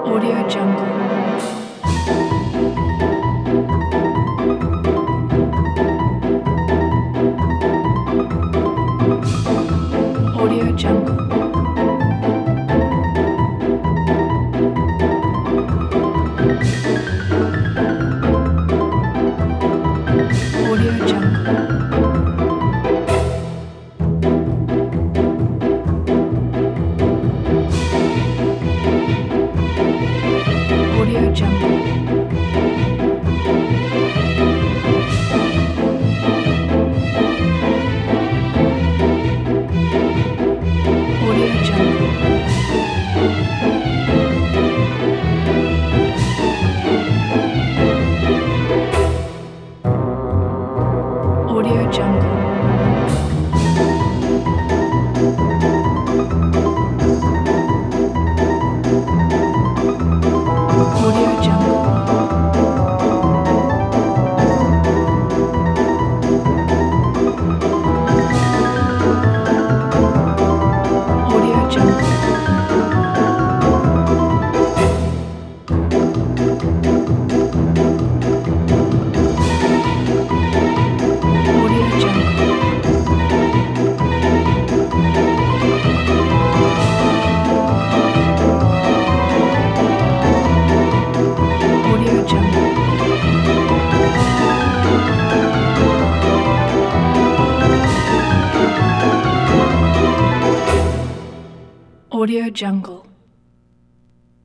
Audio Jungle. Audio Jungle. Audio Jungle. Audio Jungle. Audio Jungle. Audio Jungle. Audio Jungle. Audio Jungle. Audio Jungle. Audio Jungle. Audio Jungle.